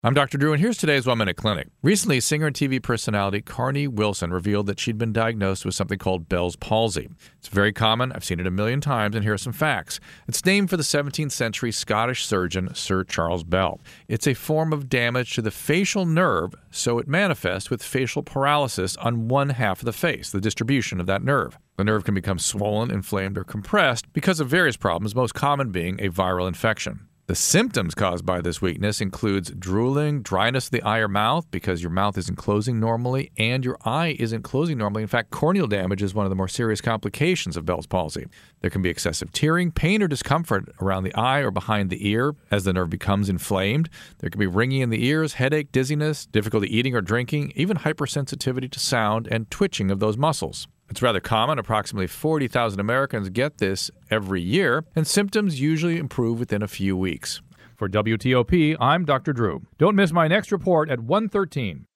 I'm Dr. Drew, and here's today's 1 Minute Clinic. Recently, singer and TV personality Carnie Wilson revealed that she'd been diagnosed with something called Bell's palsy. It's very common. I've seen it a million times, and here are some facts. It's named for the 17th century Scottish surgeon Sir Charles Bell. It's a form of damage to the facial nerve, so it manifests with facial paralysis on one half of the face, the distribution of that nerve. The nerve can become swollen, inflamed, or compressed because of various problems, most common being a viral infection. The symptoms caused by this weakness includes drooling, dryness of the eye or mouth because your mouth isn't closing normally and your eye isn't closing normally. In fact, corneal damage is one of the more serious complications of Bell's palsy. There can be excessive tearing, pain or discomfort around the eye or behind the ear as the nerve becomes inflamed. There can be ringing in the ears, headache, dizziness, difficulty eating or drinking, even hypersensitivity to sound and twitching of those muscles. It's rather common. Approximately 40,000 Americans get this every year, and symptoms usually improve within a few weeks. For WTOP, I'm Dr. Drew. Don't miss my next report at 1:13.